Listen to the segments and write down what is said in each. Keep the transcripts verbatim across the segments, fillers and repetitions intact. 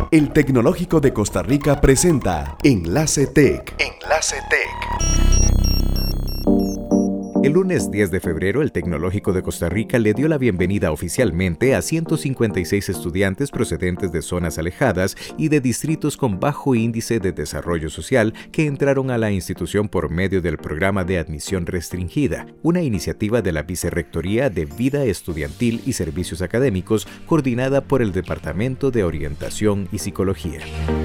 El Tecnológico de Costa Rica presenta Enlace Tech. Enlace Tech. El lunes diez de febrero, el Tecnológico de Costa Rica le dio la bienvenida oficialmente a ciento cincuenta y seis estudiantes procedentes de zonas alejadas y de distritos con bajo índice de desarrollo social que entraron a la institución por medio del programa de admisión restringida, una iniciativa de la Vicerrectoría de Vida Estudiantil y Servicios Académicos coordinada por el Departamento de Orientación y Psicología.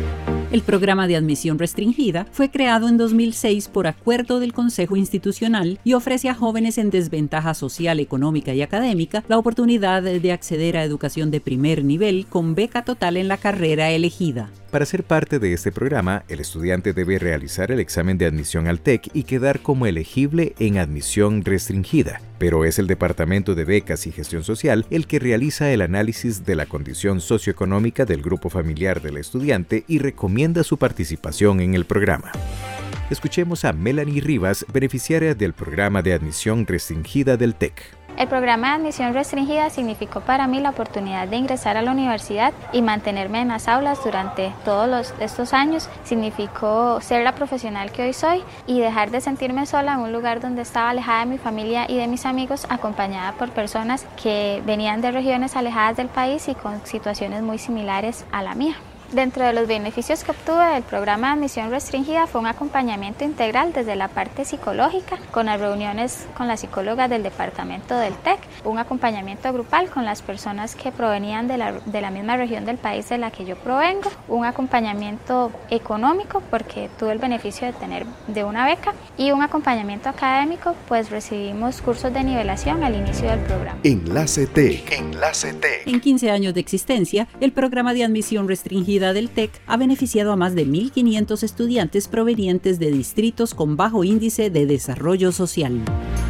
El programa de admisión restringida fue creado en dos mil seis por acuerdo del Consejo Institucional y ofrece a jóvenes en desventaja social, económica y académica la oportunidad de acceder a educación de primer nivel con beca total en la carrera elegida. Para ser parte de este programa, el estudiante debe realizar el examen de admisión al TEC y quedar como elegible en admisión restringida, pero es el Departamento de Becas y Gestión Social el que realiza el análisis de la condición socioeconómica del grupo familiar del estudiante y recomienda su participación en el programa. Escuchemos a Melanie Rivas, beneficiaria del programa de admisión restringida del TEC. El programa de admisión restringida significó para mí la oportunidad de ingresar a la universidad y mantenerme en las aulas durante todos los, estos años. Significó ser la profesional que hoy soy y dejar de sentirme sola en un lugar donde estaba alejada de mi familia y de mis amigos, acompañada por personas que venían de regiones alejadas del país y con situaciones muy similares a la mía. Dentro de los beneficios que obtuve del programa de admisión restringida fue un acompañamiento integral desde la parte psicológica, con las reuniones con las psicólogas del departamento del TEC, un acompañamiento grupal con las personas que provenían de la, de la misma región del país de la que yo provengo, un acompañamiento económico porque tuve el beneficio de tener de una beca y un acompañamiento académico, pues recibimos cursos de nivelación al inicio del programa. Enlace Tech. Enlace Tech. En quince años de existencia, el programa de admisión restringida del TEC ha beneficiado a más de mil quinientos estudiantes provenientes de distritos con bajo índice de desarrollo social.